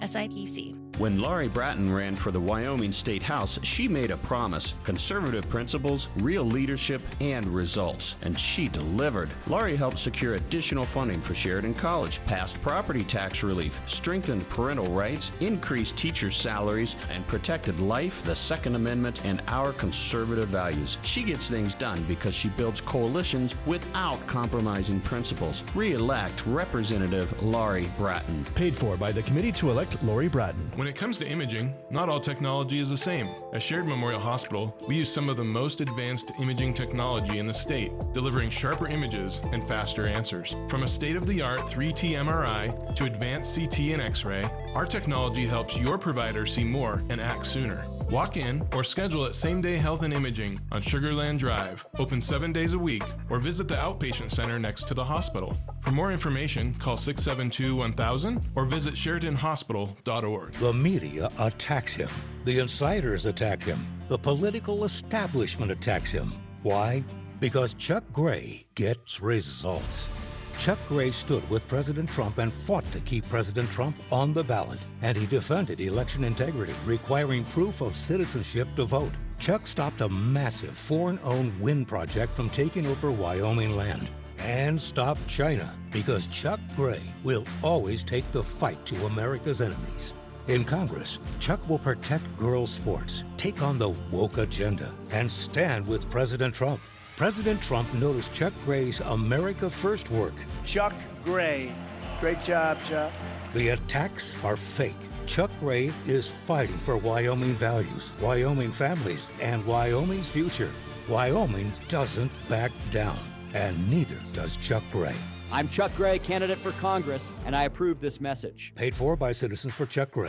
SIPC. When Laurie Bratton ran for the Wyoming State House, she made a promise: conservative principles, real leadership, and results. And she delivered. Laurie helped secure additional funding for Sheridan College, passed property tax relief, strengthened parental rights, increased teacher salaries, and protected life, the Second Amendment, and our conservative values. She gets things done because she builds coalitions without compromising principles. Re-elect Representative Laurie Bratton. Paid for by the Committee to Elect Laurie Bratton. When it comes to imaging, not all technology is the same. At Sheridan Memorial Hospital, we use some of the most advanced imaging technology in the state, delivering sharper images and faster answers. From a state-of-the-art 3T MRI to advanced CT and X-ray, our technology helps your provider see more and act sooner. Walk in or schedule at Same Day Health and Imaging on Sugar Land Drive, open 7 days a week, or visit the outpatient center next to the hospital. For more information, call 672-1000 or visit SheridanHospital.org. The media attacks him. The insiders attack him. The political establishment attacks him. Why? Because Chuck Gray gets results. Chuck Gray stood with President Trump and fought to keep President Trump on the ballot. And he defended election integrity, requiring proof of citizenship to vote. Chuck stopped a massive foreign-owned wind project from taking over Wyoming land. And stopped China, because Chuck Gray will always take the fight to America's enemies. In Congress, Chuck will protect girls' sports, take on the woke agenda, and stand with President Trump. President Trump noticed Chuck Gray's America First work. Chuck Gray. Great job, Chuck. The attacks are fake. Chuck Gray is fighting for Wyoming values, Wyoming families, and Wyoming's future. Wyoming doesn't back down, and neither does Chuck Gray. I'm Chuck Gray, candidate for Congress, and I approve this message. Paid for by Citizens for Chuck Gray.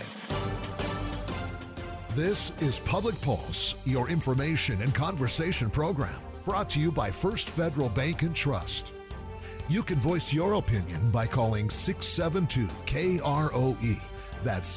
This is Public Pulse, your information and conversation program, brought to you by First Federal Bank and Trust. You can voice your opinion by calling 672-KROE. That's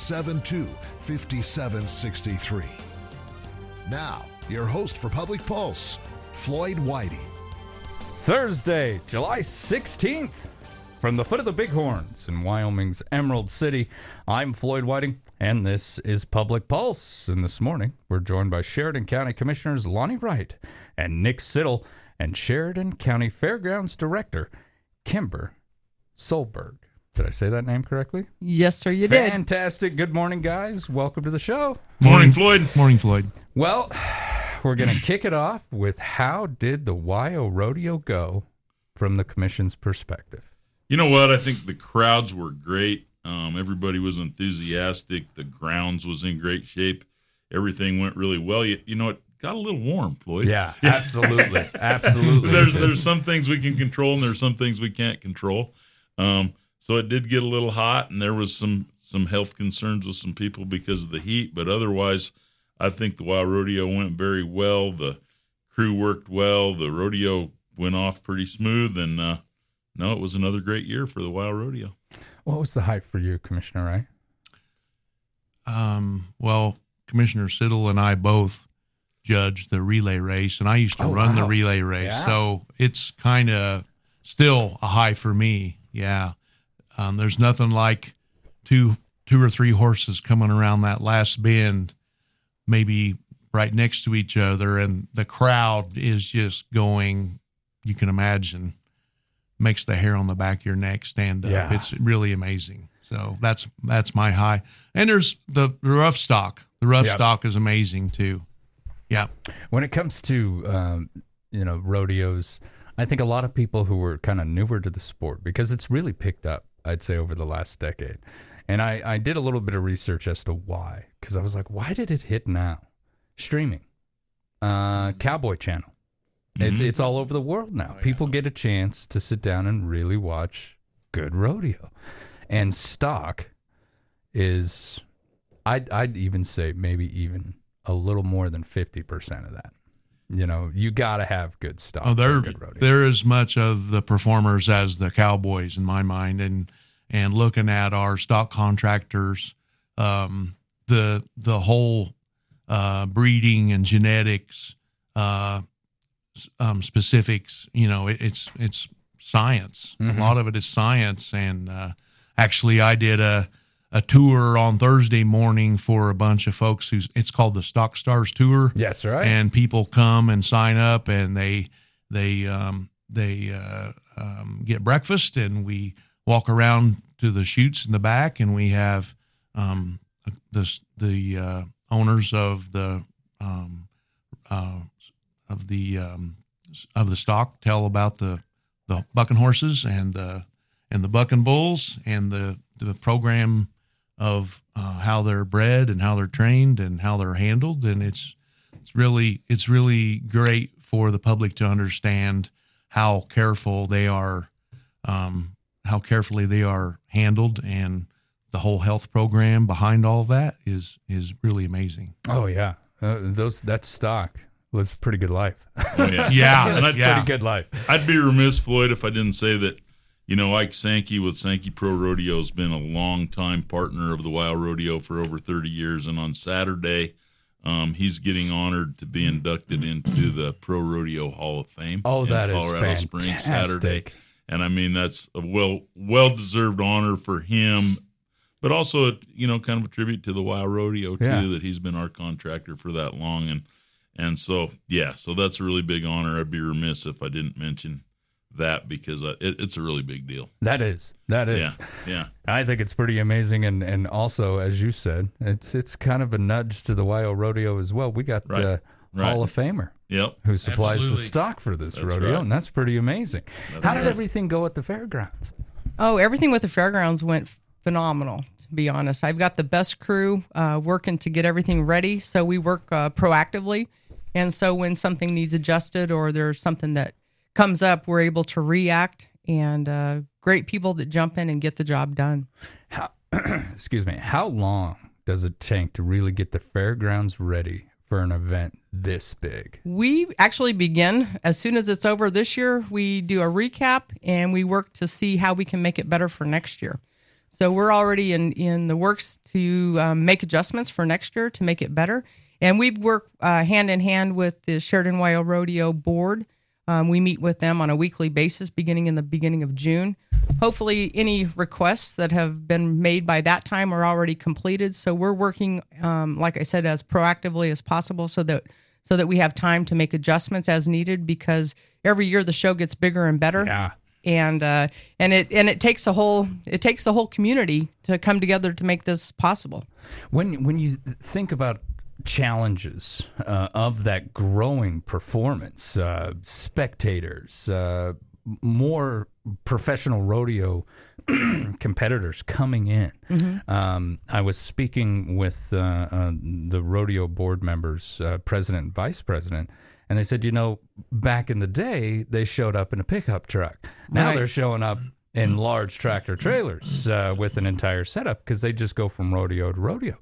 672-5763. Now, your host for Public Pulse, Floyd Whiting. Thursday, July 16th. From the foot of the Bighorns in Wyoming's Emerald City, I'm Floyd Whiting, and this is Public Pulse. And this morning, we're joined by Sheridan County Commissioners Lonnie Wright and Nick Siddle, and Sheridan County Fairgrounds Director Kimber Solberg. Did I say that name correctly? Yes, sir, you did. Fantastic. Good morning, guys. Welcome to the show. Morning, Floyd. Morning, Floyd. Well, we're going to kick it off with how did the WYO Rodeo go from the commission's perspective? You know what? I think the crowds were great. Everybody was enthusiastic. The grounds was in great shape. Everything went really well. You know, it got a little warm, Floyd. Yeah, absolutely. Absolutely. There's some things we can control, and there's some things we can't control. So it did get a little hot, and there was some health concerns with some people because of the heat. But otherwise, I think the WYO Rodeo went very well. The crew worked well. The rodeo went off pretty smooth, and no, it was another great year for the WYO Rodeo. What was the hype for you, Commissioner Wright? Well, Commissioner Siddle and I both judged the relay race, and I used to run the relay race, so it's kind of still a high for me. Yeah, there's nothing like two or three horses coming around that last bend, maybe right next to each other, and the crowd is just going. You can imagine, makes the hair on the back of your neck stand up. Yeah. It's really amazing. So that's my high. And there's the rough stock. The rough stock is amazing too. Yeah. When it comes to rodeos, I think a lot of people who were kind of newer to the sport, because it's really picked up, I'd say, over the last decade. And I did a little bit of research as to why, because I was like, why did it hit now? Streaming, Cowboy Channel. It's all over the world now. People get a chance to sit down and really watch good rodeo. And stock is, I'd even say maybe even a little more than 50% of that. You know, you got to have good stock. Oh, they're as much of the performers as the cowboys in my mind. And looking at our stock contractors, the whole breeding and genetics, specifics, it's science. Mm-hmm. A lot of it is science. And actually I did a tour on Thursday morning for a bunch of folks it's called the Stock Stars Tour. Yes, right. And people come and sign up, and they get breakfast, and we walk around to the chutes in the back, and we have the owners of the stock tell about the bucking horses and the bucking bulls and the program of how they're bred and how they're trained and how they're handled, and it's really great for the public to understand how carefully they are handled, and the whole health program behind all of that is really amazing. Oh yeah, that stock was a pretty good life. Oh, yeah, that's pretty good life. I'd be remiss, Floyd, if I didn't say that. Ike Sankey with Sankey Pro Rodeo has been a long-time partner of the Wild Rodeo for over 30 years, and on Saturday, he's getting honored to be inducted into the Pro Rodeo Hall of Fame. Oh, that is Colorado fantastic. Springs Saturday, and I mean that's a well-deserved honor for him, but also kind of a tribute to the Wild Rodeo too, that he's been our contractor for that long, and so that's a really big honor. I'd be remiss if I didn't mention that, because it's a really big deal. That is. Yeah. I think it's pretty amazing, and also, as you said, it's kind of a nudge to the Wild Rodeo as well. We got Hall of Famer, who supplies the stock for this rodeo, and that's pretty amazing. How did everything go at the fairgrounds? Oh, everything with the fairgrounds went phenomenal, to be honest. I've got the best crew working to get everything ready, so we work proactively, and so when something needs adjusted or there's something that comes up, we're able to react, and great people that jump in and get the job done. Excuse me. How long does it take to really get the fairgrounds ready for an event this big? We actually begin as soon as it's over this year. We do a recap, and we work to see how we can make it better for next year. So we're already in the works to make adjustments for next year to make it better. And we work hand in hand with the Sheridan Wild Rodeo Board. We meet with them on a weekly basis beginning of June. Hopefully any requests that have been made by that time are already completed. So we're working, like I said, as proactively as possible so that we have time to make adjustments as needed, because every year the show gets bigger and better. Yeah. And it takes the whole community to come together to make this possible. When you think about challenges of that growing performance, spectators, more professional rodeo competitors coming in. Mm-hmm. I was speaking with the rodeo board members, president and vice president, and they said, back in the day, they showed up in a pickup truck. Now they're showing up in large tractor trailers with an entire setup, because they just go from rodeo to rodeo.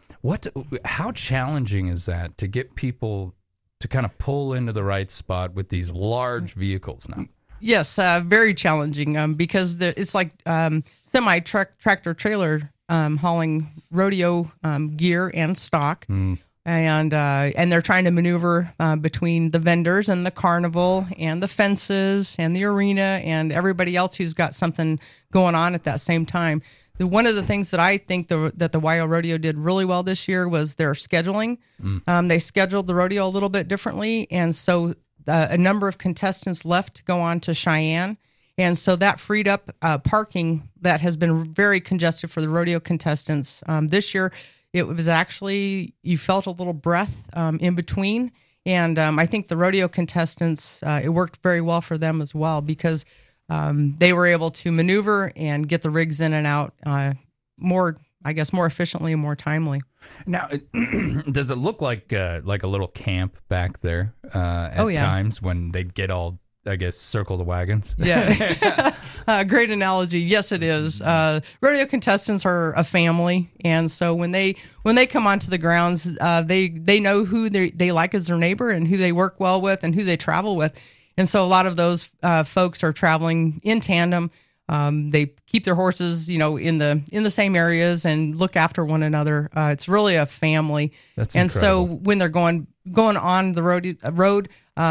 How challenging is that to get people to kind of pull into the right spot with these large vehicles now? Yes, very challenging because it's like semi-tractor trailer hauling rodeo gear and stock. And they're trying to maneuver between the vendors and the carnival and the fences and the arena and everybody else who's got something going on at that same time. One of the things that I think that the Wild Rodeo did really well this year was their scheduling. They scheduled the rodeo a little bit differently, and so a number of contestants left to go on to Cheyenne, and so that freed up parking that has been very congested for the rodeo contestants. This year, it was actually, you felt a little breath in between, and I think the rodeo contestants, it worked very well for them as well, because they were able to maneuver and get the rigs in and out more efficiently and more timely. Now, does it look like a little camp back there at times when they get all, I guess, circle the wagons? Yeah. Great analogy. Yes, it is. Rodeo contestants are a family, and so when they come onto the grounds, they know who they like as their neighbor and who they work well with and who they travel with. And so a lot of those folks are traveling in tandem. They keep their horses, in the same areas and look after one another. It's really a family. That's and incredible. So when they're going on the road,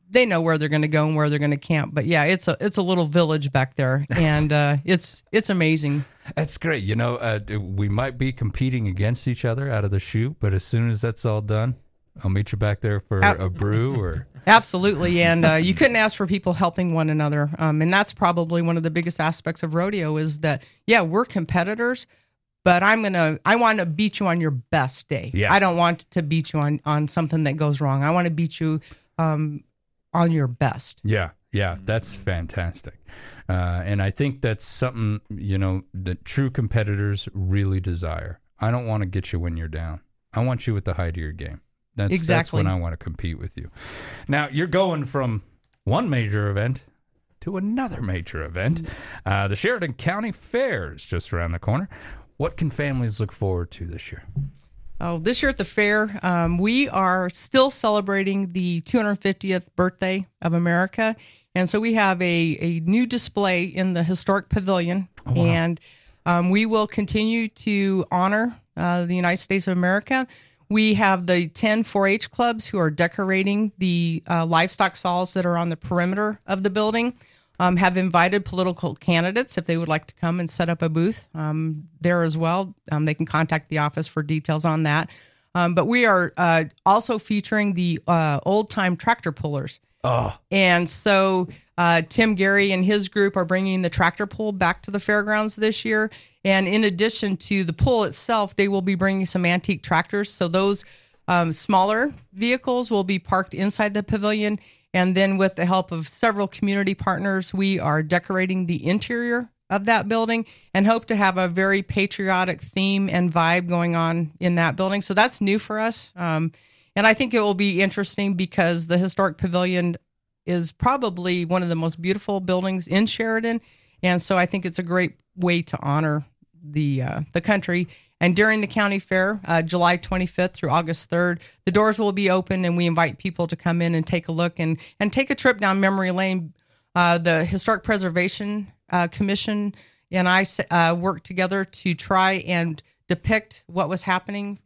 they know where they're going to go and where they're going to camp. But yeah, it's a little village back there, and it's amazing. That's great. You know, we might be competing against each other out of the chute, but as soon as that's all done, I'll meet you back there for a brew or. Absolutely, and you couldn't ask for people helping one another, and that's probably one of the biggest aspects of rodeo is that we're competitors, but I want to beat you on your best day. Yeah. I don't want to beat you on something that goes wrong. I want to beat you on your best. Yeah, that's fantastic, and I think that's something that true competitors really desire. I don't want to get you when you're down. I want you at the height of your game. That's when I want to compete with you. Now, you're going from one major event to another major event. The Sheridan County Fair is just around the corner. What can families look forward to this year? Oh, this year at the fair, we are still celebrating the 250th birthday of America. And so we have a new display in the Historic Pavilion. Oh, wow. And we will continue to honor the United States of America. We have the 10 4-H clubs who are decorating the livestock stalls that are on the perimeter of the building, have invited political candidates if they would like to come and set up a booth there as well. They can contact the office for details on that. But we are also featuring the old-time tractor pullers. Oh. And so Tim Gary and his group are bringing the tractor pull back to the fairgrounds this year. And in addition to the pull itself, they will be bringing some antique tractors. So those smaller vehicles will be parked inside the pavilion. And then with the help of several community partners, we are decorating the interior of that building and hope to have a very patriotic theme and vibe going on in that building. So that's new for us. And I think it will be interesting because the Historic Pavilion is probably one of the most beautiful buildings in Sheridan. And so I think it's a great way to honor the country. And during the county fair, July 25th through August 3rd, the doors will be open and we invite people to come in and take a look and take a trip down memory lane. The Historic Preservation Commission and I worked together to try and depict what was happening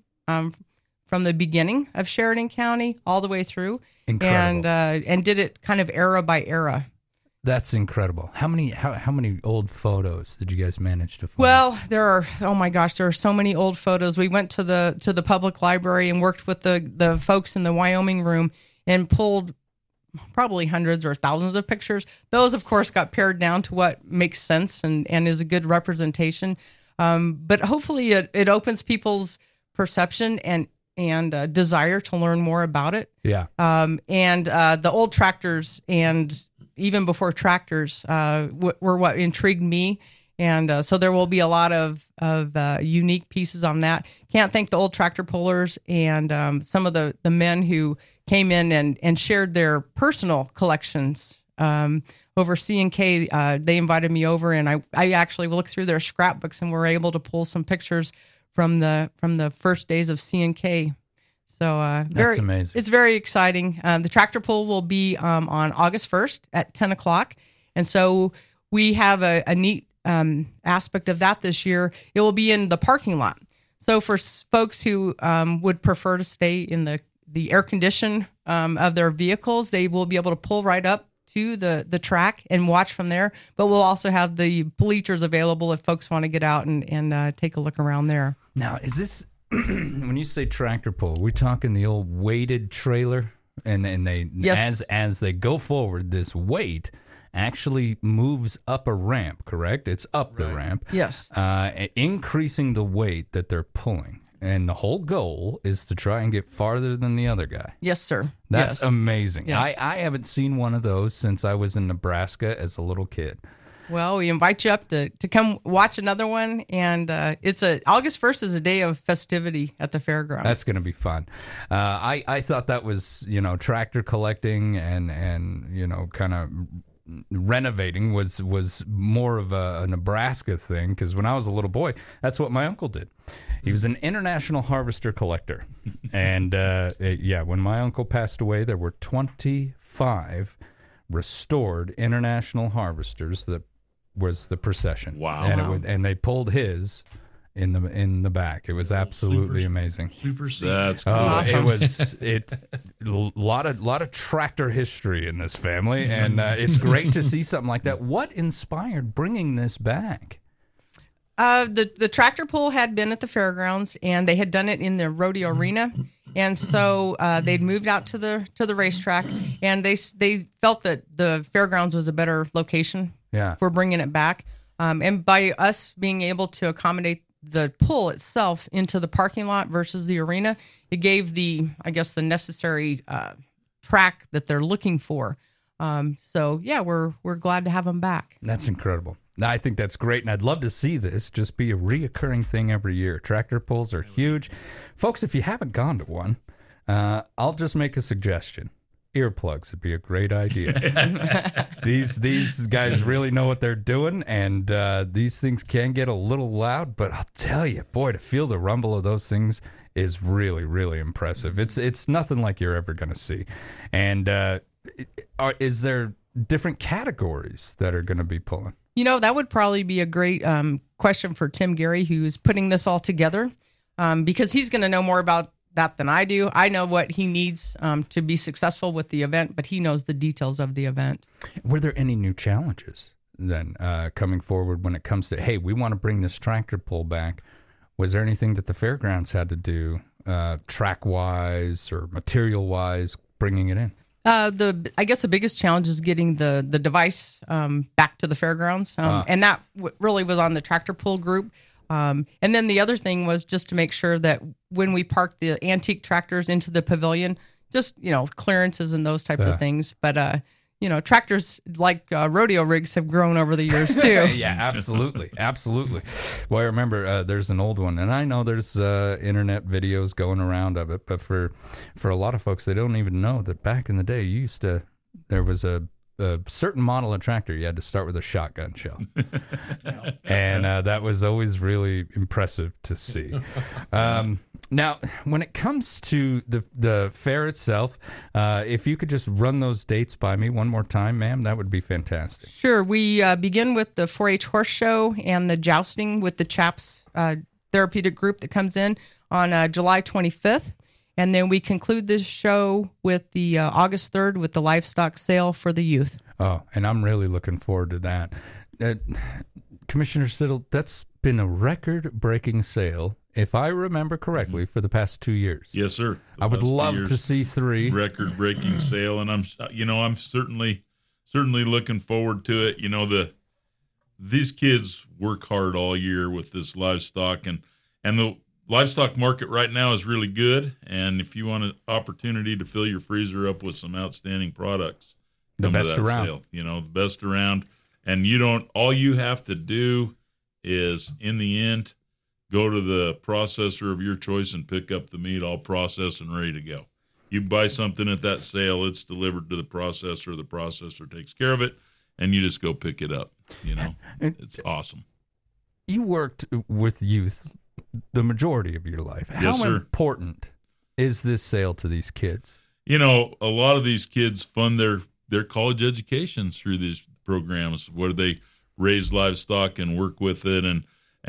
from the beginning of Sheridan County all the way through. Incredible. And did it kind of era by era. That's incredible. How many old photos did you guys manage to find? Well, there are so many old photos. We went to the public library and worked with the folks in the Wyoming room and pulled probably hundreds or thousands of pictures. Those, of course, got pared down to what makes sense and is a good representation. But hopefully it opens people's perception and desire to learn more about it. Yeah. And the old tractors and even before tractors were what intrigued me. And so there will be a lot of unique pieces on that. Can't thank the old tractor pullers and some of the men who came in and shared their personal collections. Over C&K, they invited me over, and I actually looked through their scrapbooks and were able to pull some pictures from the first days of C&K. So that's amazing. It's very exciting. The tractor pull will be on August 1st at 10 o'clock. And so we have a neat aspect of that this year. It will be in the parking lot. So for folks who would prefer to stay in the air condition of their vehicles, they will be able to pull right up to the track and watch from there. But we'll also have the bleachers available if folks want to get out and take a look around there. Now, is this... when you say tractor pull, we're talking the old weighted trailer, and they yes. as they go forward, this weight actually moves up a ramp. Correct? It's up the ramp. Yes. Increasing the weight that they're pulling, and the whole goal is to try and get farther than the other guy. Yes, sir. That's amazing. Yes. I haven't seen one of those since I was in Nebraska as a little kid. Well, we invite you up to come watch another one, and August 1st is a day of festivity at the fairgrounds. That's going to be fun. I thought that was, tractor collecting and kind of renovating was more of a Nebraska thing, because when I was a little boy, that's what my uncle did. He was an international harvester collector. And when my uncle passed away, there were 25 restored international harvesters that was the procession. Wow. And they pulled his in the back. It was absolutely amazing. Super. That's awesome. It lot of tractor history in this family, and it's great to see something like that. What inspired bringing this back? The tractor pull had been at the fairgrounds, and they had done it in the rodeo arena, and so they'd moved out to the racetrack, and they felt that the fairgrounds was a better location for bringing it back. And by us being able to accommodate the pull itself into the parking lot versus the arena, it gave the necessary track that they're looking for. So yeah, we're glad to have them back. That's incredible. I think that's great, and I'd love to see this just be a reoccurring thing every year. Tractor pulls are huge. Folks, if you haven't gone to one, I'll just make a suggestion. Earplugs would be a great idea. These guys really know what they're doing, and these things can get a little loud, but I'll tell you, boy, to feel the rumble of those things is really, really impressive. It's nothing like you're ever going to see. And is there different categories that are going to be pulling? That would probably be a great question for Tim Gary, who's putting this all together, because he's going to know more about that than I do. I know what he needs to be successful with the event, but he knows the details of the event. Were there any new challenges then coming forward when it comes to, hey, we want to bring this tractor pull back? Was there anything that the fairgrounds had to do track-wise or material-wise bringing it in? I guess the biggest challenge is getting the device back to the fairgrounds, and that really was on the tractor pull group. And then the other thing was just to make sure that when we parked the antique tractors into the pavilion, just clearances and those types of things. But tractors like rodeo rigs have grown over the years too. Yeah, absolutely. Well, I remember there's an old one, and I know there's internet videos going around of it, but for a lot of folks, they don't even know that back in the day, there was a certain model of tractor, you had to start with a shotgun shell. And that was always really impressive to see. Now, when it comes to the fair itself, if you could just run those dates by me one more time, ma'am, that would be fantastic. Sure. We begin with the 4-H horse show and the jousting with the CHAPS therapeutic group that comes in on July 25th. And then we conclude this show with the August 3rd with the livestock sale for the youth. Oh, and I'm really looking forward to that. Commissioner Siddle, that's been a record-breaking sale, if I remember correctly, for the past 2 years. Yes, sir. I would love to see 3. Record-breaking sale, and I'm certainly looking forward to it. These kids work hard all year with this livestock, and the livestock market right now is really good, and if you want an opportunity to fill your freezer up with some outstanding products, the best around. Sale, the best around, and all you have to do is, in the end, go to the processor of your choice and pick up the meat all processed and ready to go. You buy something at that sale, it's delivered to the processor takes care of it, and you just go pick it up. It's awesome. You worked with youth the majority of your life. Yes, How important is this sale to these kids? A lot of these kids fund their college educations through these programs where they raise livestock and work with it. And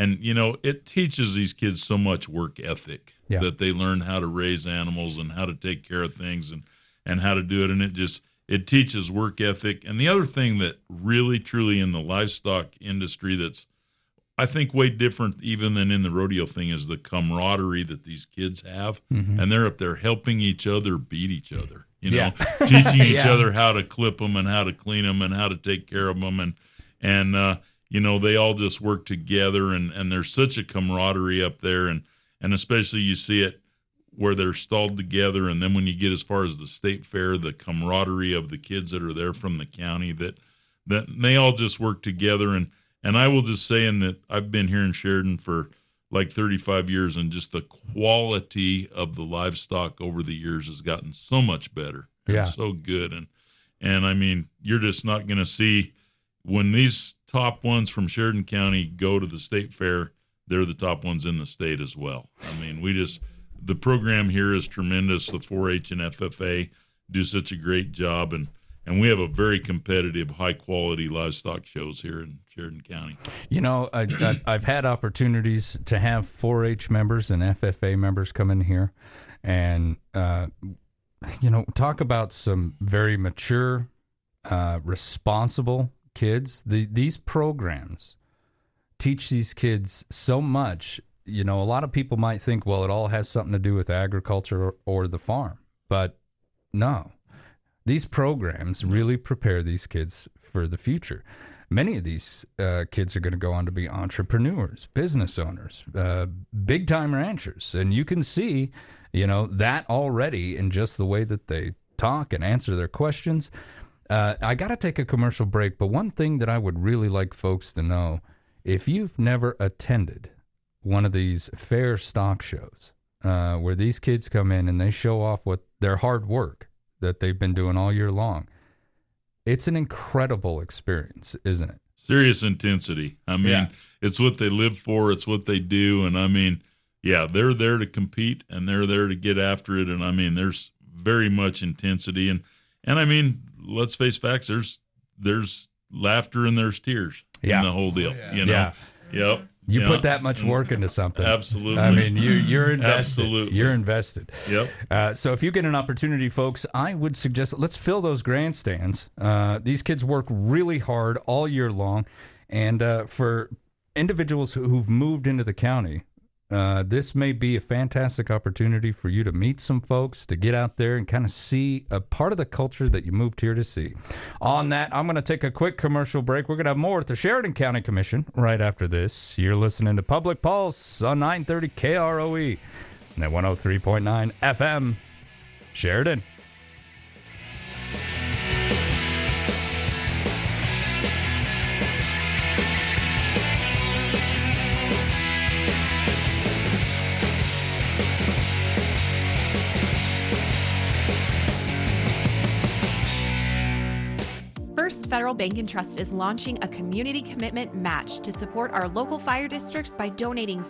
it teaches these kids so much work ethic that they learn how to raise animals and how to take care of things and how to do it. And it teaches work ethic. And the other thing that really, truly in the livestock industry that's, I think, way different even than in the rodeo thing is the camaraderie that these kids have. Mm-hmm. And they're up there helping each other beat each other, teaching each other how to clip them and how to clean them and how to take care of them. And they all just work together and there's such a camaraderie up there. And especially you see it where they're stalled together. And then when you get as far as the state fair, the camaraderie of the kids that are there from the county that they all just work together. And I will just say that I've been here in Sheridan for like 35 years, and just the quality of the livestock over the years has gotten so much better and so good. And I mean, you're just not going to see when these top ones from Sheridan County go to the state fair, they're the top ones in the state as well. I mean, the program here is tremendous. The 4-H and FFA do such a great job, and we have a very competitive, high-quality livestock shows here in Sheridan County. I've had opportunities to have 4-H members and FFA members come in here, and talk about some very mature, responsible kids. These programs teach these kids so much. A lot of people might think, well, it all has something to do with agriculture or the farm. But no, these programs really prepare these kids for the future. Many of these kids are going to go on to be entrepreneurs, business owners, big-time ranchers. And you can see, that already in just the way that they talk and answer their questions. I got to take a commercial break, but one thing that I would really like folks to know, if you've never attended one of these fair stock shows where these kids come in and they show off what their hard work that they've been doing all year long, it's an incredible experience, isn't it? Serious intensity. I mean, It's what they live for. It's what they do. And I mean, they're there to compete and they're there to get after it. And I mean, there's very much intensity. And I mean, let's face facts. There's laughter and there's tears in the whole deal. Yep. You put that much work into something. Absolutely. I mean, you're invested. Absolutely. You're invested. Yep. So if you get an opportunity, folks, I would suggest let's fill those grandstands. These kids work really hard all year long. And for individuals who've moved into the county, this may be a fantastic opportunity for you to meet some folks, to get out there and kind of see a part of the culture that you moved here to see. On that, I'm going to take a quick commercial break. We're going to have more with the Sheridan County Commission right after this. You're listening to Public Pulse on 930 KROE and at 103.9 FM, Sheridan. First Federal Bank and Trust is launching a community commitment match to support our local fire districts by donating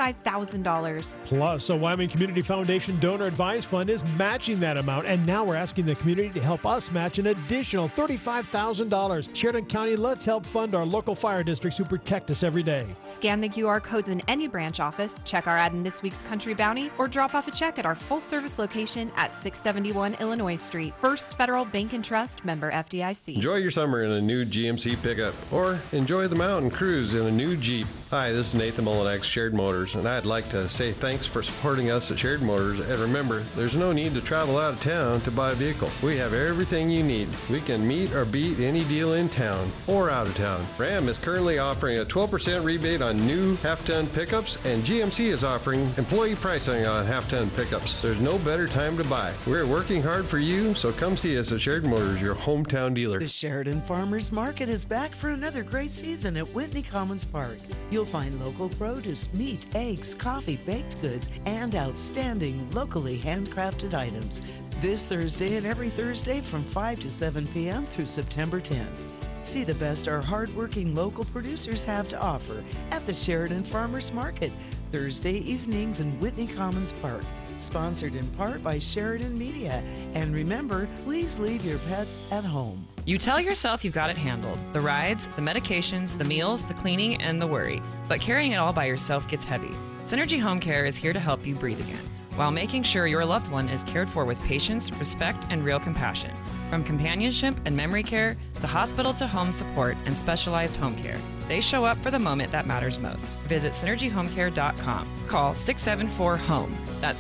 $35,000. Plus, a Wyoming Community Foundation Donor Advised Fund is matching that amount, and now we're asking the community to help us match an additional $35,000. Sheridan County, let's help fund our local fire districts who protect us every day. Scan the QR codes in any branch office, check our ad in this week's Country Bounty, or drop off a check at our full-service location at 671 Illinois Street. First Federal Bank and Trust, member FDIC. Enjoy your summer in a new GMC pickup, or enjoy the mountain cruise in a new Jeep. Hi, this is Nathan Molinex, Sheridan Motors, and I'd like to say thanks for supporting us at Sheridan Motors. And remember, there's no need to travel out of town to buy a vehicle. We have everything you need. We can meet or beat any deal in town or out of town. Ram is currently offering a 12% rebate on new half-ton pickups, and GMC is offering employee pricing on half-ton pickups. There's no better time to buy. We're working hard for you, so come see us at Sheridan Motors, your hometown dealer. The Sheridan Farmers Market is back for another great season at Whitney Commons Park. You'll find local produce, meat, eggs, coffee, baked goods, and outstanding locally handcrafted items. This Thursday and every Thursday from 5 to 7 p.m. through September 10th. See the best our hardworking local producers have to offer at the Sheridan Farmers Market, Thursday evenings in Whitney Commons Park. Sponsored in part by Sheridan Media. And remember, please leave your pets at home. You tell yourself you've got it handled. The rides, the medications, the meals, the cleaning, and the worry. But carrying it all by yourself gets heavy. Synergy Home Care is here to help you breathe again, while making sure your loved one is cared for with patience, respect, and real compassion. From companionship and memory care to hospital-to-home support and specialized home care, they show up for the moment that matters most. Visit SynergyHomeCare.com. Call 674-HOME. That's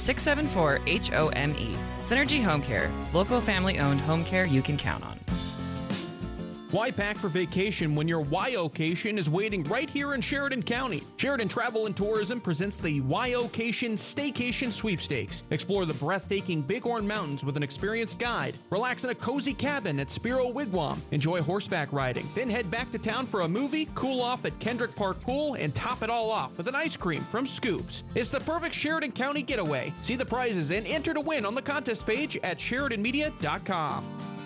674-HOME. Synergy Home Care, local family-owned home care you can count on. Why pack for vacation when your Wyocation is waiting right here in Sheridan County? Sheridan Travel and Tourism presents the Wyocation Staycation Sweepstakes. Explore the breathtaking Bighorn Mountains with an experienced guide. Relax in a cozy cabin at Spiro Wigwam. Enjoy horseback riding. Then head back to town for a movie, cool off at Kendrick Park Pool, and top it all off with an ice cream from Scoops. It's the perfect Sheridan County getaway. See the prizes and enter to win on the contest page at SheridanMedia.com.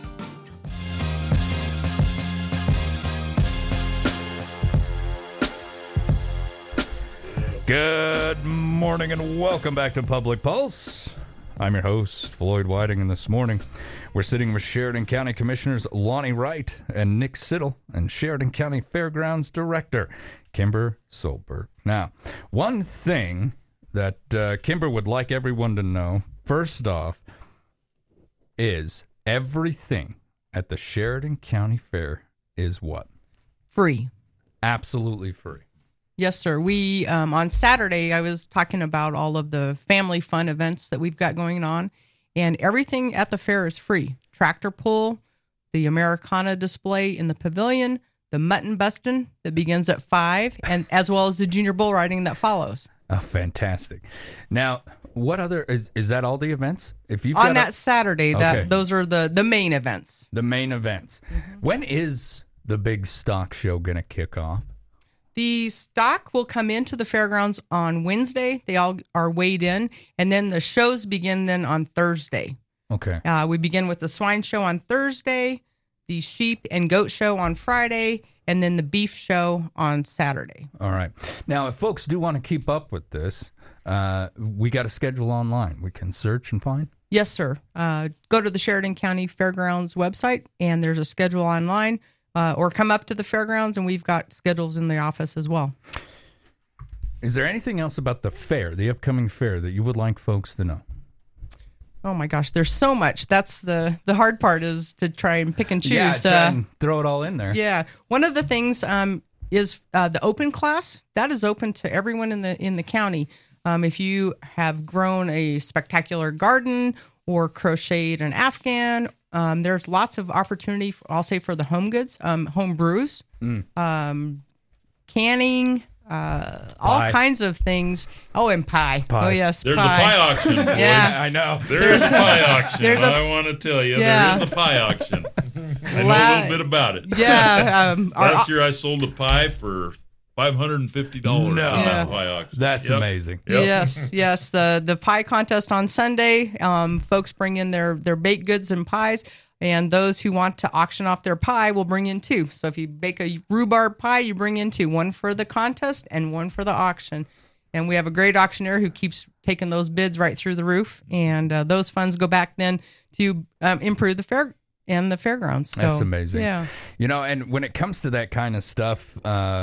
Good morning and welcome back to Public Pulse. I'm your host, Floyd Whiting, and this morning we're sitting with Sheridan County Commissioners Lonnie Wright and Nick Siddle and Sheridan County Fairgrounds Director Kimber Solberg. Now, one thing that Kimber would like everyone to know, first off, is everything at the Sheridan County Fair is what? Free. Absolutely free. Yes, sir. We, on Saturday, I was talking about all of the family fun events that we've got going on, and everything at the fair is free. Tractor pull, the Americana display in the pavilion, the mutton busting that begins at 5, and as well as the junior bull riding that follows. Oh, fantastic. Now, what other, is that all the events? If you've On that Saturday, Okay. those are the main events. The main events. When is the big stock show going to kick off? The stock will come into the fairgrounds on Wednesday. They all are weighed in, and then the shows begin then on Thursday. Okay. We begin with the swine show on Thursday, the sheep and goat show on Friday, and then the beef show on Saturday. All right. Now, if folks do want to keep up with this, we got a schedule online. We can search and find? Yes, sir. Go to the Sheridan County Fairgrounds website, and there's a schedule online. Or come up to the fairgrounds, and we've got schedules in the office as well. Is there anything else about the fair, the upcoming fair, that you would like folks to know? Oh my gosh, there's so much. That's the hard part, is to try and pick and choose. Yeah, try and throw it all in there. Yeah, one of the things is the open class. That is open to everyone in the county. If you have grown a spectacular garden or crocheted an Afghan. There's lots of opportunity, I'll say, for the home goods, home brews, canning, all kinds of things. Oh, and pie. Oh, yes, There's pie. a pie auction. For Yeah. you. I know. There's a pie auction. I want to tell you, Yeah. there is a pie auction. I know a little bit about it. Yeah. Last year I sold a pie for $550 No. at that pie auction. That's amazing. Yep. Yes. The pie contest on Sunday. Folks bring in their baked goods and pies, and those who want to auction off their pie will bring in 2. So if you bake a rhubarb pie, you bring in 2, one for the contest and one for the auction. And we have a great auctioneer who keeps taking those bids right through the roof, and those funds go back then to improve the fair and the fairgrounds. So, That's amazing. Yeah. You know, and when it comes to that kind of stuff,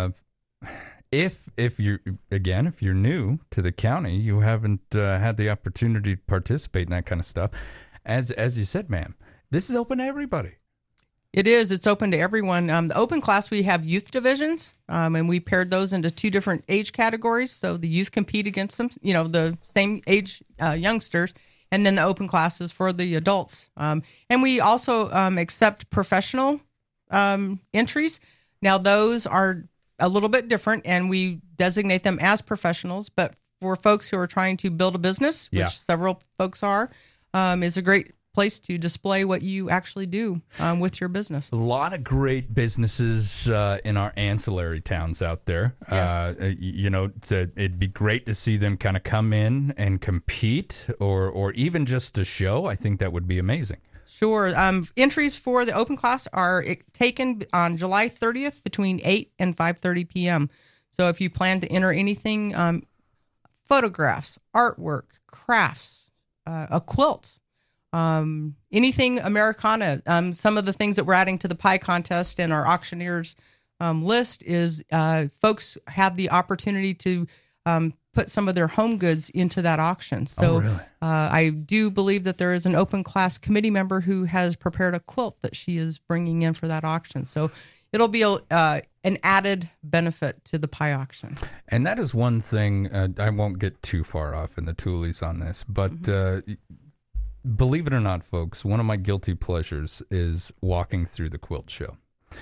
if you're new to the county, you haven't had the opportunity to participate in that kind of stuff. As you said, ma'am, this is open to everybody. It is. It's open to everyone. The open class, we have youth divisions, and we paired those into 2 different age categories. So the youth compete against them, the same age youngsters, and then the open class is for the adults. And we also accept professional entries. Now, those are a little bit different, and we designate them as professionals. But for folks who are trying to build a business, which several folks are, is a great place to display what you actually do with your business. A lot of great businesses in our ancillary towns out there. Yes. It'd be great to see them kind of come in and compete, or even just to show. I think that would be amazing. Sure. Entries for the open class are taken on July 30th between 8 and 5:30 p.m. So if you plan to enter anything, photographs, artwork, crafts, a quilt, anything Americana, some of the things that we're adding to the pie contest and our auctioneers list is folks have the opportunity to put some of their home goods into that auction. So really? I do believe that there is an open class committee member who has prepared a quilt that she is bringing in for that auction. So it'll be an added benefit to the pie auction. And that is one thing, I won't get too far off in the toolies on this, but believe it or not, folks, one of my guilty pleasures is walking through the quilt show.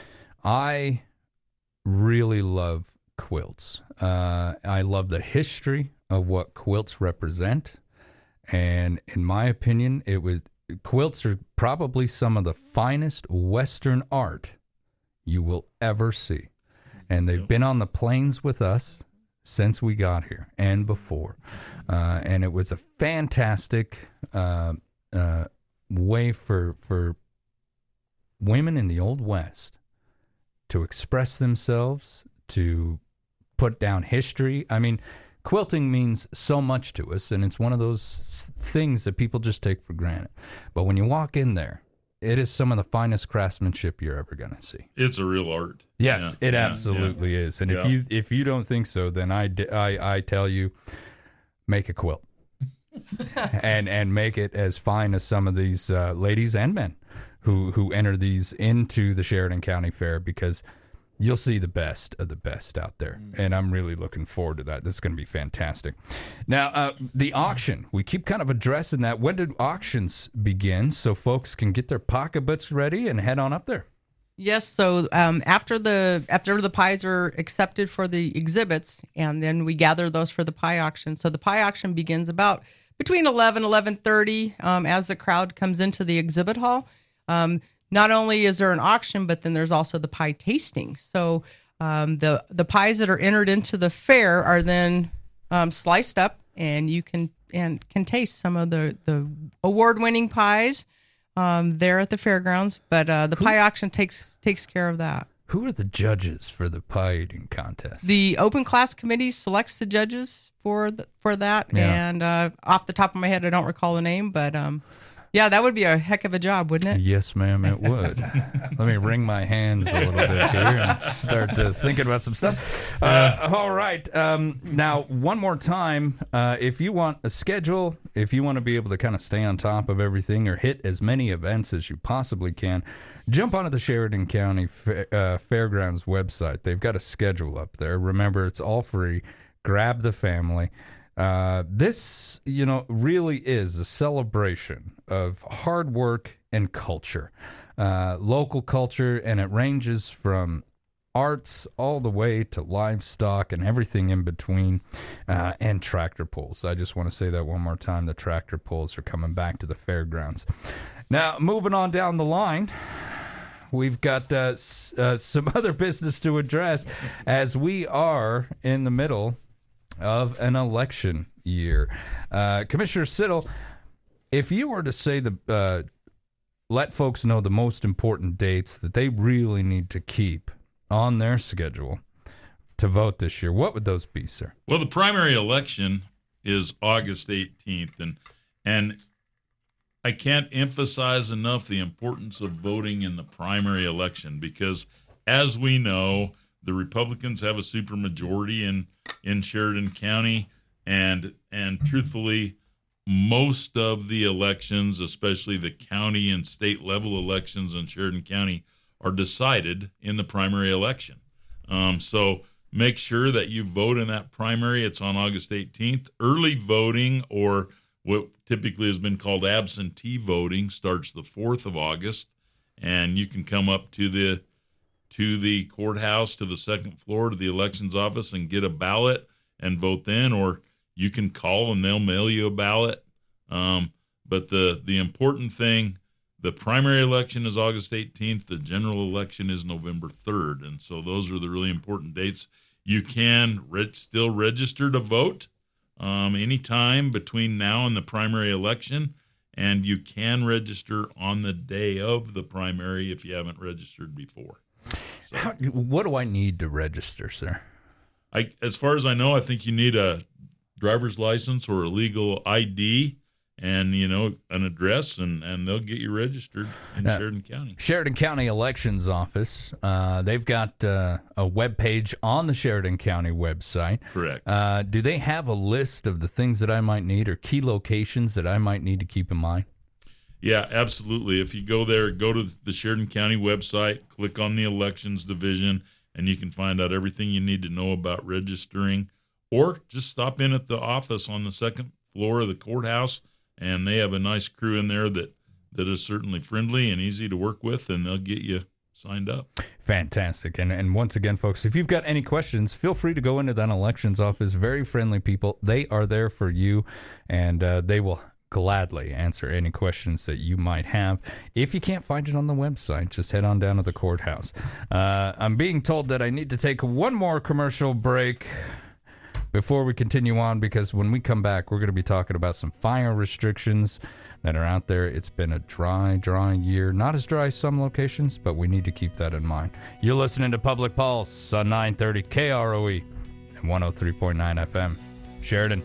I really love quilts. I love the history of what quilts represent, and in my opinion, quilts are probably some of the finest Western art you will ever see, and they've been on the plains with us since we got here and before, and it was a fantastic way for women in the Old West to express themselves, to put down history. I mean, quilting means so much to us, and it's one of those things that people just take for granted. But when you walk in there, it is some of the finest craftsmanship you're ever going to see. It's a real art. Yes, it absolutely is. And if you don't think so, then I tell you, make a quilt. and make it as fine as some of these ladies and men who enter these into the Sheridan County Fair, because you'll see the best of the best out there. And I'm really looking forward to that. This is going to be fantastic. Now, the auction, we keep kind of addressing that. When did auctions begin so folks can get their pocketbooks ready and head on up there? Yes, so after the pies are accepted for the exhibits, and then we gather those for the pie auction. So the pie auction begins about between 11:30 as the crowd comes into the exhibit hall. Not only is there an auction, but then there's also the pie tasting. So the pies that are entered into the fair are then sliced up, and you can taste some of the award-winning pies there at the fairgrounds. But the pie auction takes care of that. Who are the judges for the pie eating contest? The open class committee selects the judges for that. Yeah. And off the top of my head, I don't recall the name, but yeah, that would be a heck of a job, wouldn't it? Yes, ma'am, it would. Let me wring my hands a little bit here and start thinking about some stuff. All right. Now, one more time, if you want a schedule, if you want to be able to kind of stay on top of everything or hit as many events as you possibly can, jump onto the Sheridan County Fairgrounds website. They've got a schedule up there. Remember, it's all free. Grab the family. This, really is a celebration of hard work and culture, local culture, and it ranges from arts all the way to livestock and everything in between, and tractor pulls. I just want to say that one more time. The tractor pulls are coming back to the fairgrounds. Now, moving on down the line, we've got some other business to address as we are in the middle of an election year. Commissioner Siddle, if you were to say let folks know the most important dates that they really need to keep on their schedule to vote this year, what would those be, sir? Well, the primary election is August 18th, and I can't emphasize enough the importance of voting in the primary election, because as we know, the Republicans have a supermajority in Sheridan County, and truthfully, most of the elections, especially the county and state level elections in Sheridan County, are decided in the primary election. So make sure that you vote in that primary. It's on August 18th. Early voting, or what typically has been called absentee voting, starts the 4th of August, and you can come up to the courthouse, to the second floor, to the elections office, and get a ballot and vote then, or you can call and they'll mail you a ballot. But the important thing, the primary election is August 18th. The general election is November 3rd. And so those are the really important dates. You can still register to vote anytime between now and the primary election. And you can register on the day of the primary if you haven't registered before. So, what do I need to register, sir? As far as I know, I think you need a driver's license or a legal ID and, an address, and they'll get you registered in Sheridan County. Sheridan County Elections Office, they've got a webpage on the Sheridan County website. Correct. Do they have a list of the things that I might need or key locations that I might need to keep in mind? Yeah, absolutely. If you go there, go to the Sheridan County website, click on the elections division, and you can find out everything you need to know about registering. Or just stop in at the office on the second floor of the courthouse, and they have a nice crew in there that is certainly friendly and easy to work with, and they'll get you signed up. Fantastic. And once again, folks, if you've got any questions, feel free to go into that elections office. Very friendly people. They are there for you, and they will gladly answer any questions that you might have. If you can't find it on the website, just head on down to the courthouse. I'm being told that I need to take one more commercial break before we continue on, because when we come back, we're going to be talking about some fire restrictions that are out there. It's been a dry year. Not as dry as some locations, but we need to keep that in mind. You're listening to Public Pulse on 930 KROE and 103.9 FM. Sheridan.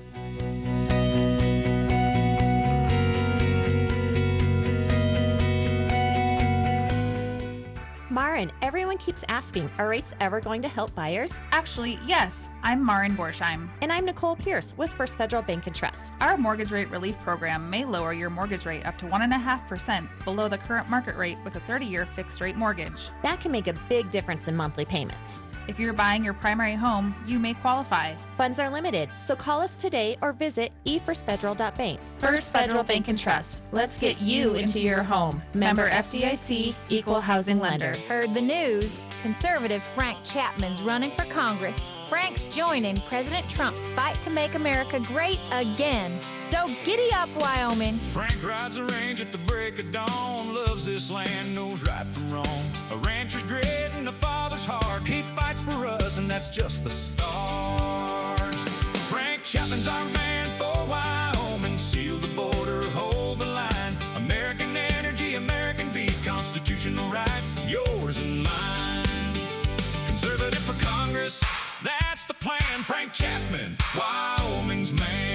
Marin, everyone keeps asking, are rates ever going to help buyers? Actually, yes. I'm Marin Borsheim. And I'm Nicole Pierce with First Federal Bank and Trust. Our mortgage rate relief program may lower your mortgage rate up to 1.5% below the current market rate with a 30-year fixed rate mortgage. That can make a big difference in monthly payments. If you're buying your primary home, you may qualify. Funds are limited, so call us today or visit efirstfederal.bank. First Federal Bank and Trust. Let's get you into your home. Member FDIC, Equal Housing Lender. Heard the news. Conservative Frank Chapman's running for Congress. Frank's joining President Trump's fight to make America great again. So giddy up, Wyoming. Frank rides the range at the break of dawn, loves this land, knows right from wrong. A rancher's grit and a father's heart. He fights for us, and that's just the start. Frank Chapman's our man for Wyoming. Seal the border, hold the line. American energy, American beef, constitutional rights, yours and mine. Conservative for Congress, that's the plan. Frank Chapman, Wyoming's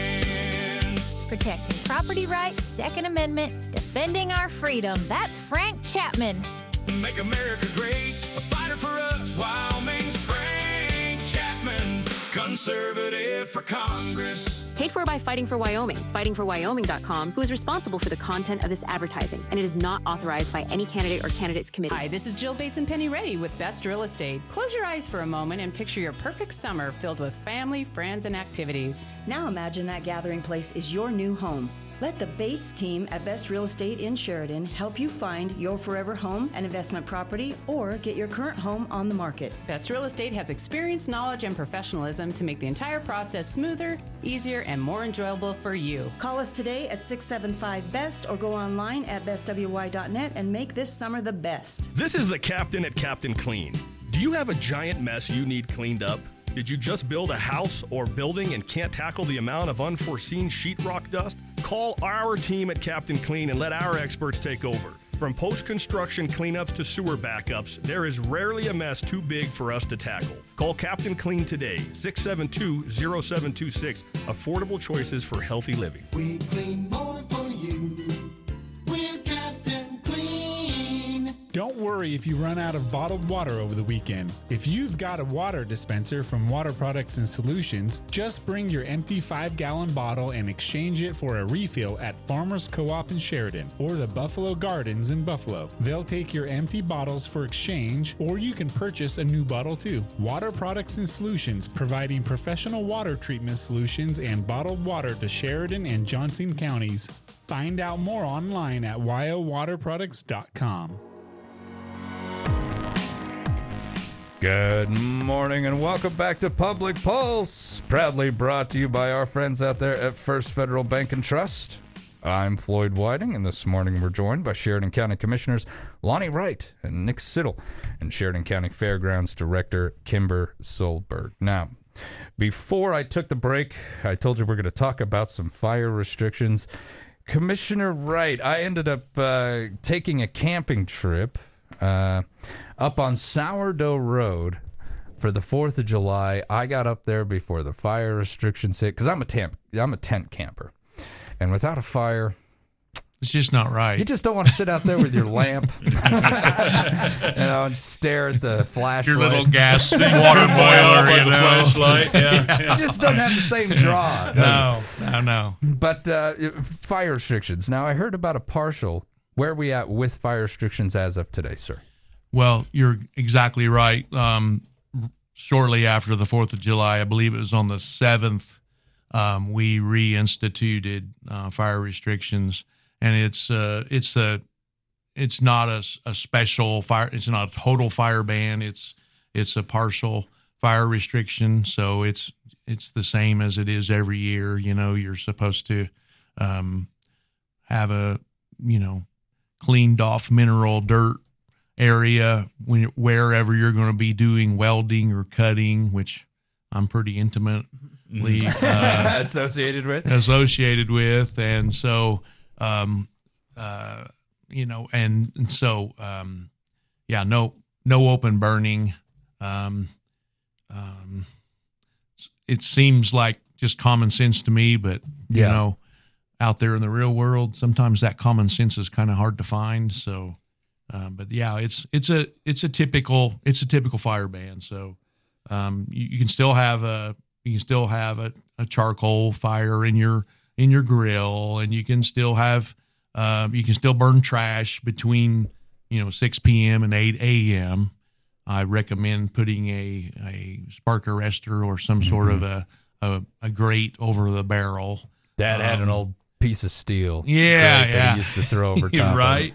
man. Protecting property rights, Second Amendment, defending our freedom. That's Frank Chapman. Make America great, a fighter for us, Wyoming's Frank Chapman, conservative for Congress. Paid for by Fighting for Wyoming, fightingforwyoming.com, who is responsible for the content of this advertising, and it is not authorized by any candidate or candidates committee. Hi, this is Jill Bates and Penny Reddy with Best Real Estate. Close your eyes for a moment and picture your perfect summer filled with family, friends, and activities. Now imagine that gathering place is your new home. Let the Bates team at Best Real Estate in Sheridan help you find your forever home, an investment property, or get your current home on the market. Best Real Estate has experience, knowledge, and professionalism to make the entire process smoother, easier, and more enjoyable for you. Call us today at 675-BEST or go online at bestwy.net and make this summer the best. This is the captain at Captain Clean. Do you have a giant mess you need cleaned up? Did you just build a house or building and can't tackle the amount of unforeseen sheetrock dust? Call our team at Captain Clean and let our experts take over. From post-construction cleanups to sewer backups, there is rarely a mess too big for us to tackle. Call Captain Clean today, 672-0726. Affordable choices for healthy living. We clean more for you. We're Captain Clean. Don't worry if you run out of bottled water over the weekend. If you've got a water dispenser from Water Products and Solutions, just bring your empty 5-gallon bottle and exchange it for a refill at Farmers Co-op in Sheridan or the Buffalo Gardens in Buffalo. They'll take your empty bottles for exchange, or you can purchase a new bottle too. Water Products and Solutions, providing professional water treatment solutions and bottled water to Sheridan and Johnson counties. Find out more online at wyowaterproducts.com. Good morning and welcome back to Public Pulse, proudly brought to you by our friends out there at First Federal Bank and Trust. I'm Floyd Whiting, and this morning we're joined by Sheridan County Commissioners Lonnie Wright and Nick Siddle and Sheridan County Fairgrounds Director Kimber Solberg. Now, before I took the break, I told you we're going to talk about some fire restrictions. Commissioner Wright, I ended up taking a camping trip up on Sourdough Road for the 4th of July. I got up there before the fire restrictions hit because I'm a tent camper, and without a fire, it's just not right. You just don't want to sit out there with your lamp, and stare at the flashlight, your little gas water boiler, flashlight. Yeah. You just don't have the same draw. No. But fire restrictions. Now I heard about a partial. Where are we at with fire restrictions as of today, sir? Well, you're exactly right. Shortly after the 4th of July, I believe it was on the 7th, we reinstituted fire restrictions, and it's not a special fire. It's not a total fire ban. It's a partial fire restriction. So it's the same as it is every year. You know, you're supposed to have a cleaned off mineral dirt area wherever you're going to be doing welding or cutting, which I'm pretty intimately associated with. And so, no open burning. It seems like just common sense to me, but you know, out there in the real world, sometimes that common sense is kind of hard to find. So, But yeah, it's a typical fire ban. So you can still have a charcoal fire in your grill, and you can still burn trash between 6 p.m. and 8 a.m. I recommend putting a spark arrestor or some sort of a grate over the barrel. Dad had an old piece of steel. That he used to throw over top. Right.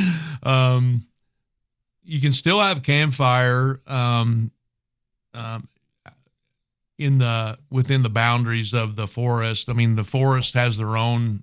You can still have campfire within the boundaries of the forest. I mean, the forest has their own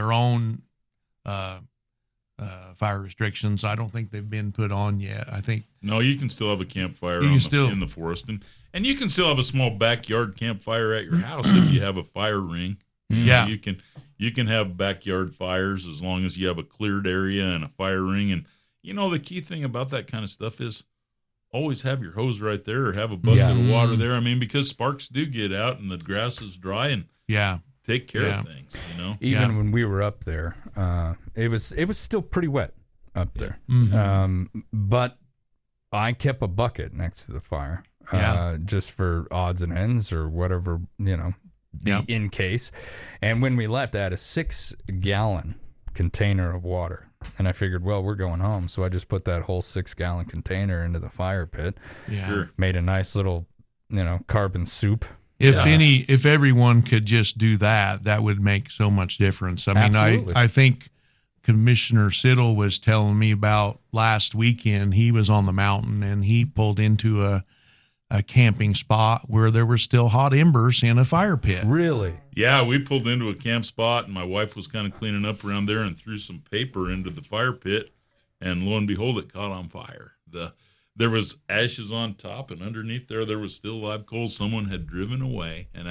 fire restrictions. I don't think they've been put on yet. I think no, you can still have a campfire in the forest, and you can still have a small backyard campfire at your house if you have a fire ring. Yeah, you can have backyard fires as long as you have a cleared area and a fire ring. And the key thing about that kind of stuff is always have your hose right there or have a bucket of water there. I mean, because sparks do get out and the grass is dry, and take care of things. Even when we were up there, it was still pretty wet up there. But I kept a bucket next to the fire, just for odds and ends or whatever, in case. And when we left, I had a 6-gallon container of water. And I figured, well, we're going home. So I just put that whole 6-gallon container into the fire pit. Yeah. Sure. Made a nice little, carbon soup. If everyone could just do that, that would make so much difference. I mean, I think Commissioner Siddle was telling me about last weekend. He was on the mountain and he pulled into a camping spot where there were still hot embers in a fire pit. Really? Yeah, we pulled into a camp spot, and my wife was kind of cleaning up around there and threw some paper into the fire pit, and lo and behold, it caught on fire. There was ashes on top, and underneath there was still live coals someone had driven away. And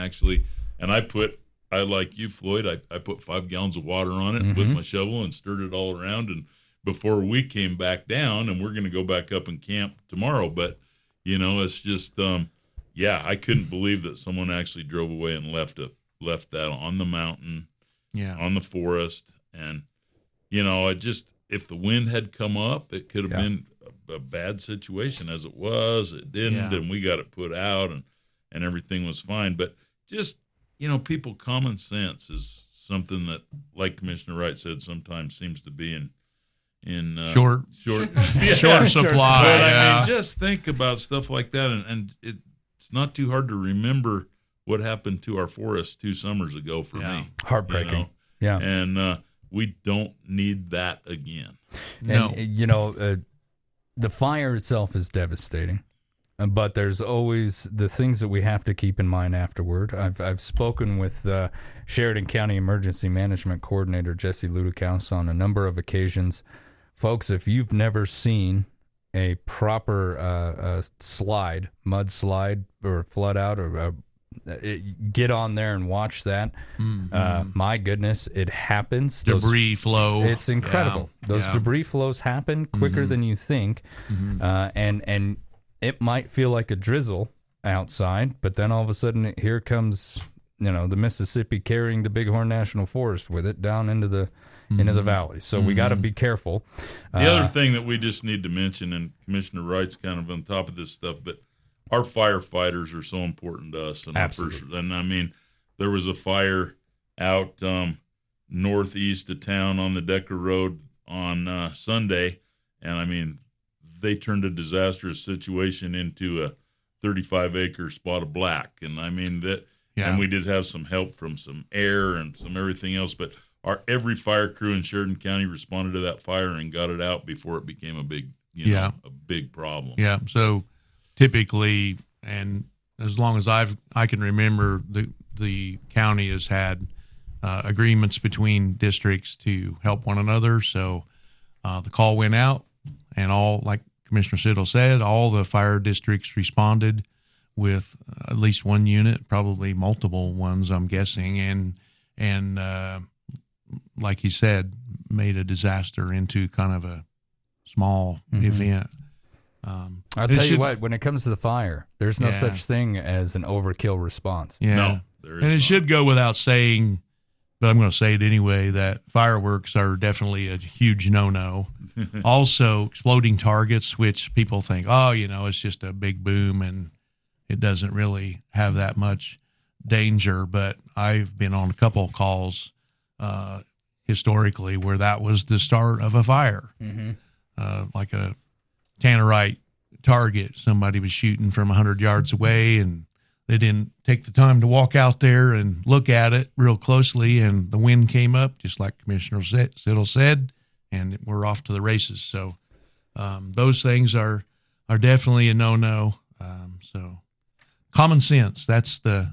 I like you, Floyd, I put 5 gallons of water on it with my shovel and stirred it all around. And before we came back down, and we're going to go back up and camp tomorrow, but it's just, I couldn't believe that someone actually drove away and left that on the mountain, on the forest. And, if the wind had come up, it could have been a bad situation. As it was, it didn't, and we got it put out and everything was fine. But just, people, common sense is something that, like Commissioner Wright said, sometimes seems to be in short supply. But I mean, just think about stuff like that, and it's not too hard to remember what happened to our forest 2 summers ago for me. Heartbreaking. And we don't need that again. No. And, the fire itself is devastating, but there's always the things that we have to keep in mind afterward. I've spoken with Sheridan County Emergency Management Coordinator Jesse Ludekouse on a number of occasions. Folks, if you've never seen a proper mud slide or flood out, or get on there and watch that. My goodness, it happens. Debris flow. It's incredible. Those debris flows happen quicker than you think, and it might feel like a drizzle outside, but then all of a sudden here comes the Mississippi carrying the Bighorn National Forest with it down into the valley. So we got to be careful. The other thing that we just need to mention, and Commissioner Wright's kind of on top of this stuff, but our firefighters are so important to us. And I mean, there was a fire out northeast of town on the Decker Road on Sunday, and I mean, they turned a disastrous situation into a 35-acre spot of black. And I mean that. Yeah. And we did have some help from some air and some everything else, but every fire crew in Sheridan County responded to that fire and got it out before it became a big, a big problem. Yeah. So typically, and as long as I can remember, the county has had agreements between districts to help one another. So the call went out, and all, like Commissioner Siddle said, all the fire districts responded with at least one unit, probably multiple ones, I'm guessing, and like he said, made a disaster into kind of a small event. I'll tell you what, when it comes to the fire, there's no such thing as an overkill response. Yeah. No, there is and it not. should go without saying but I'm going to say it anyway, that fireworks are definitely a huge no-no. Also, exploding targets, which people think, oh, it's just a big boom and it doesn't really have that much danger. But I've been on a couple of calls historically where that was the start of a fire, like a tannerite target. Somebody was shooting from 100 yards away, and they didn't take the time to walk out there and look at it real closely, and the wind came up, just like Commissioner Siddle said, and we're off to the races. So those things are definitely a no-no. So common sense, that's the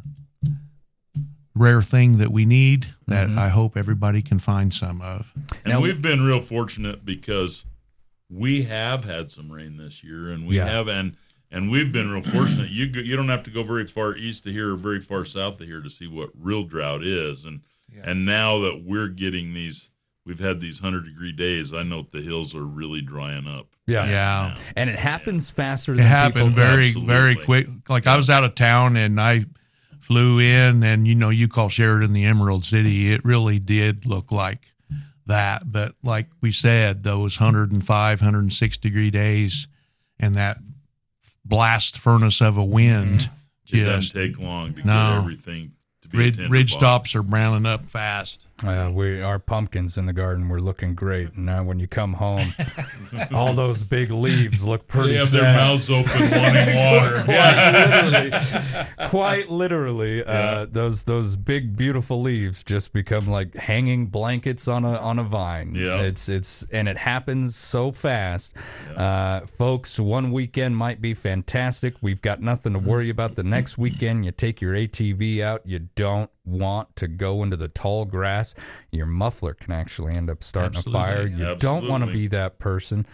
rare thing that we need that I hope everybody can find some of. And we've been real fortunate because we have had some rain this year, and we have, and we've been real fortunate. You don't have to go very far east of here or very far south of here to see what real drought is. And now that we're getting we've had these 100-degree days, I know the hills are really drying up. Yeah. And it happens faster than it happened people very, think. very quick. Like I was out of town and I flew in, and you call Sheridan the Emerald City. It really did look like that. But like we said, those 105, 106-degree days and that blast furnace of a wind It doesn't take long to get everything to be ridge tops are browning up fast. Our pumpkins in the garden were looking great. And now when you come home, all those big leaves look pretty They have sad. their mouths open wanting water. Quite literally, those big beautiful leaves just become like hanging blankets on a vine. Yeah. It's and it happens so fast. Folks, one weekend might be fantastic. We've got nothing to worry about. The next weekend, you take your ATV out. You don't want to go into the tall grass. Your muffler can actually end up starting a fire. You don't want to be that person.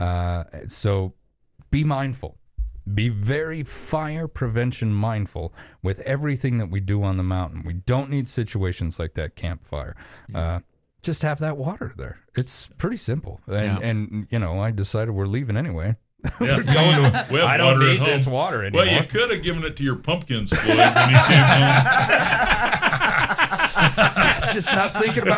So be mindful. Be very fire prevention mindful with everything that we do on the mountain. We don't need situations like that campfire. Just have that water there. It's pretty simple. And I decided we're leaving anyway. Yeah. We're going to, We have I don't water at need home. this water anymore. Well, you could have given it to your pumpkins, Floyd, when you came home. Just not thinking about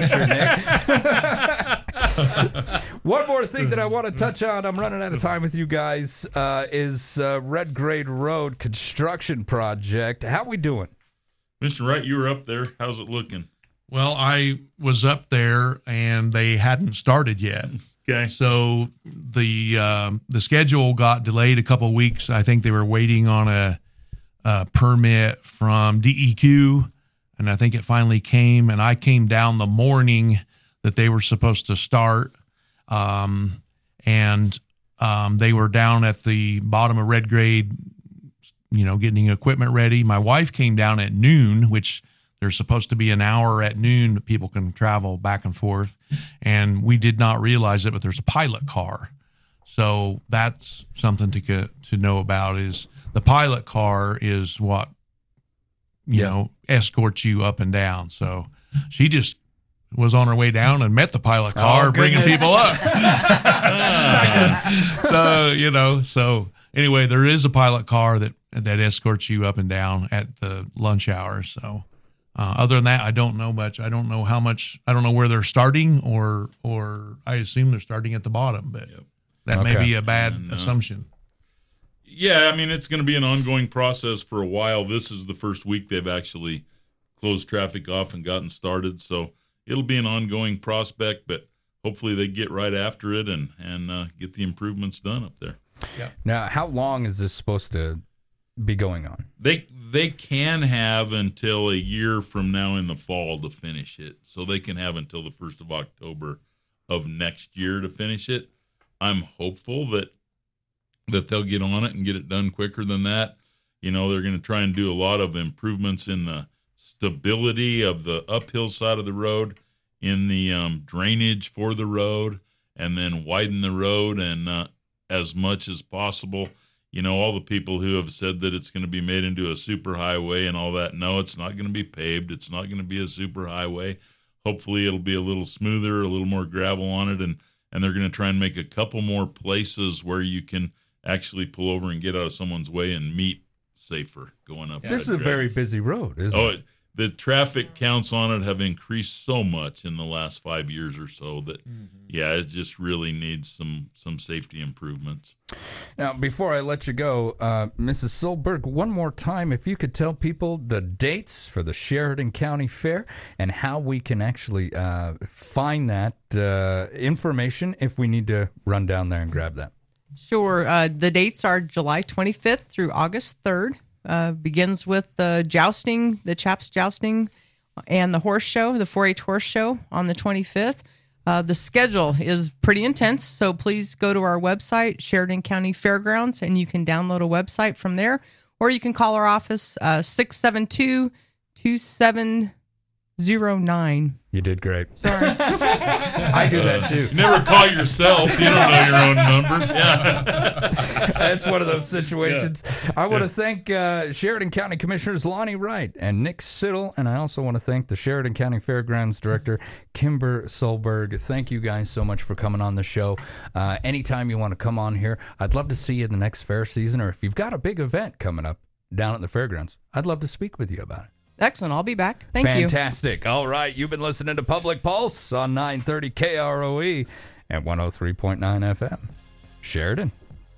the future, Nick. One more thing that I want to touch on, I'm running out of time with you guys, is Red Grade Road construction project. How we doing? Mr. Wright, you were up there. How's it looking? Well, I was up there and they hadn't started yet. Okay. So the schedule got delayed a couple of weeks. I think they were waiting on a permit from DEQ, and I think it finally came. And I came down the morning that they were supposed to start, and they were down at the bottom of Red Grade, getting equipment ready. My wife came down at noon, which there's supposed to be an hour at noon that people can travel back and forth. And we did not realize it, but there's a pilot car. So that's something to know about, is the pilot car is what, escorts you up and down. So she just was on her way down and met the pilot car bringing people up. So anyway, there is a pilot car that escorts you up and down at the lunch hour. So other than that, I don't know much. I don't know how much. I don't know where they're starting, or I assume they're starting at the bottom, but that may be a bad assumption. Yeah, I mean, it's going to be an ongoing process for a while. This is the first week they've actually closed traffic off and gotten started, so it'll be an ongoing prospect, but hopefully they get right after it and get the improvements done up there. Yeah. Now, how long is this supposed to be going on? They can have until a year from now in the fall to finish it. So they can have until the 1st of October of next year to finish it. I'm hopeful that they'll get on it and get it done quicker than that. They're going to try and do a lot of improvements in the stability of the uphill side of the road, in the drainage for the road, and then widen the road and as much as possible. All the people who have said that it's going to be made into a super highway and all that, no, it's not going to be paved. It's not going to be a super highway. Hopefully it'll be a little smoother, a little more gravel on it, and they're going to try and make a couple more places where you can actually pull over and get out of someone's way and meet safer going up. This is a very busy road, isn't it? the traffic counts on it have increased so much in the last 5 years or so that, it just really needs some safety improvements. Now, before I let you go, Mrs. Solberg, one more time, if you could tell people the dates for the Sheridan County Fair and how we can actually find that information if we need to run down there and grab that. Sure. The dates are July 25th through August 3rd. Begins with the jousting, the chaps jousting, and the horse show, the 4-H horse show on the 25th. The schedule is pretty intense, so please go to our website, Sheridan County Fairgrounds, and you can download a website from there, or you can call our office, 672-2709. You did great. Sorry. I do that too. You never call yourself. You don't know your own number. Yeah. That's one of those situations. Yeah. I want to thank Sheridan County Commissioners Lonnie Wright and Nick Siddle, and I also want to thank the Sheridan County Fairgrounds Director, Kimber Solberg. Thank you guys so much for coming on the show. Anytime you want to come on here, I'd love to see you in the next fair season, or if you've got a big event coming up down at the fairgrounds, I'd love to speak with you about it. Excellent. I'll be back. Thank you. Fantastic. All right. You've been listening to Public Pulse on 930 KROE and 103.9 FM. Sheridan.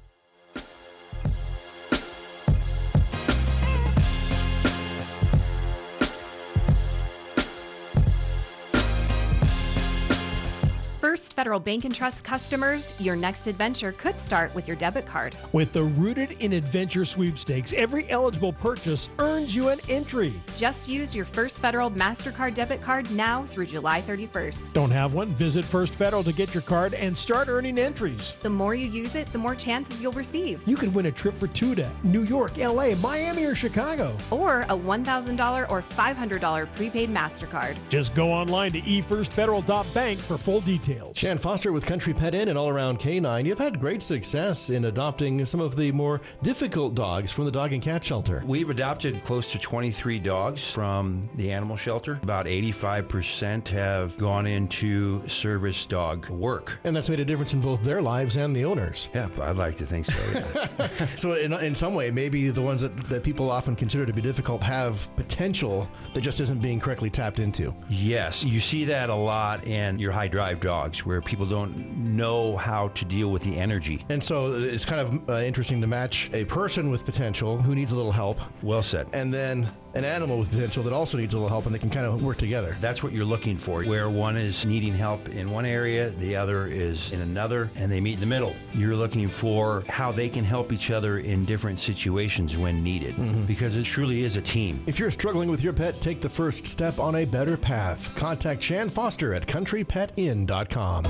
First Federal Bank and Trust customers, your next adventure could start with your debit card. With the Rooted in Adventure sweepstakes, every eligible purchase earns you an entry. Just use your First Federal MasterCard debit card now through July 31st. Don't have one? Visit First Federal to get your card and start earning entries. The more you use it, the more chances you'll receive. You could win a trip for two to New York, LA, Miami, or Chicago. Or a $1,000 or $500 prepaid MasterCard. Just go online to efirstfederal.bank for full details. Shan Foster with Country Pet Inn and All Around Canine. You've had great success in adopting some of the more difficult dogs from the dog and cat shelter. We've adopted close to 23 dogs from the animal shelter. About 85% have gone into service dog work. And that's made a difference in both their lives and the owners. Yeah, I'd like to think so. Yeah. So in some way, maybe the ones that people often consider to be difficult have potential that just isn't being correctly tapped into. Yes, you see that a lot in your high drive dogs, where people don't know how to deal with the energy. And so it's kind of interesting to match a person with potential who needs a little help. Well said. And then an animal with potential that also needs a little help, and they can kind of work together. That's what you're looking for, where one is needing help in one area, the other is in another, and they meet in the middle. You're looking for how they can help each other in different situations when needed, because it truly is a team. If you're struggling with your pet, take the first step on a better path. Contact Shan Foster at countrypetin.com.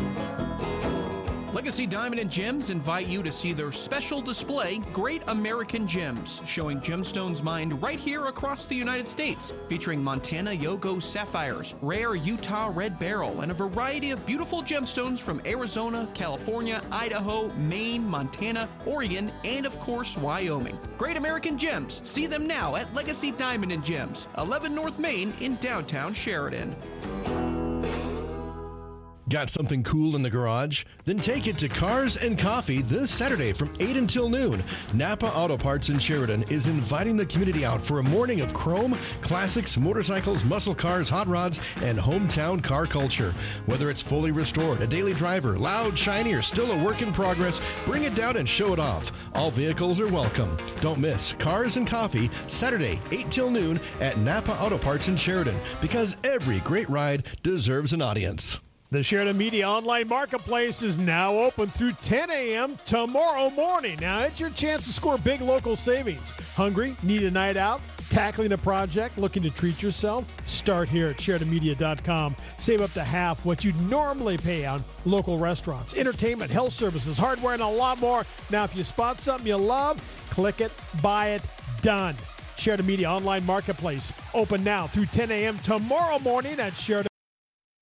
Legacy Diamond & Gems invite you to see their special display, Great American Gems, showing gemstones mined right here across the United States, featuring Montana Yogo sapphires, rare Utah red beryl, and a variety of beautiful gemstones from Arizona, California, Idaho, Maine, Montana, Oregon, and of course, Wyoming. Great American Gems. See them now at Legacy Diamond & Gems, 11 North Main in downtown Sheridan. Got something cool in the garage? Then take it to Cars and Coffee this Saturday from 8 until noon. Napa Auto Parts in Sheridan is inviting the community out for a morning of chrome, classics, motorcycles, muscle cars, hot rods, and hometown car culture. Whether it's fully restored, a daily driver, loud, shiny, or still a work in progress, bring it down and show it off. All vehicles are welcome. Don't miss Cars and Coffee Saturday, 8 till noon at Napa Auto Parts in Sheridan, because every great ride deserves an audience. The Sheridan Media Online Marketplace is now open through 10 a.m. tomorrow morning. Now, it's your chance to score big local savings. Hungry? Need a night out? Tackling a project? Looking to treat yourself? Start here at SheridanMedia.com. Save up to half what you'd normally pay on local restaurants, entertainment, health services, hardware, and a lot more. Now, if you spot something you love, click it, buy it, done. Sheridan Media Online Marketplace, open now through 10 a.m. tomorrow morning at Sheridan.